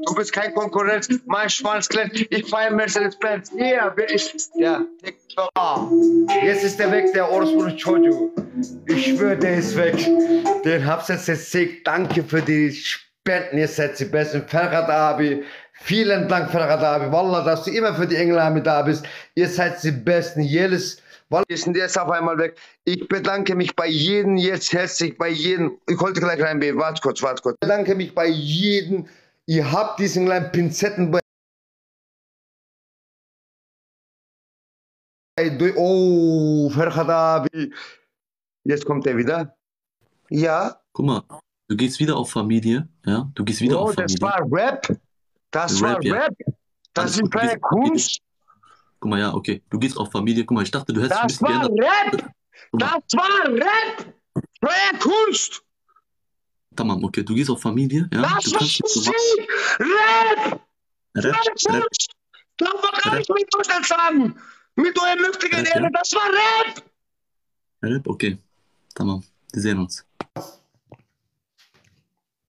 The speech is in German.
Du bist kein Konkurrenz. Mein Schwanz klemmt. Ich feiere Mercedes-Benz. Ja, TikTok. Jetzt ist der weg, der Orospu'nun çocuğu. Ich schwöre, der ist weg. Den hab's jetzt gesehen. Danke für die Spenden. Ihr seid die Besten. Ferhat abi. Vielen Dank, Ferhat abi. Wallah, dass du immer für die Engel da bist. Ihr seid die Besten. Jedes... Ist jetzt auf einmal weg. Ich bedanke mich bei jedem jetzt herzlich, bei jedem. Ich wollte gleich reinbeten. Warte kurz. Ich bedanke mich bei jedem. Ihr habt diesen kleinen Pinzetten bei. Oh, Ferhat abi. Jetzt kommt er wieder. Ja. Guck mal, du gehst wieder auf Familie. Ja, du gehst wieder auf Familie. Das war Rap. Das war Rap. Das ist keine Kunst. Guck mal, ja, okay. Du gehst auf Familie. Guck mal, ich dachte, du hättest ein bisschen geändert. Das war Rap! Freie Kunst! Tamam, okay. Du gehst auf Familie, ja? Das war Musik! Rap! Kunst! Das war gar nicht mit Deutschland sagen! Mit eurem lüftigen Erde, das war Rap! Rap, okay. Tamam. Wir sehen uns.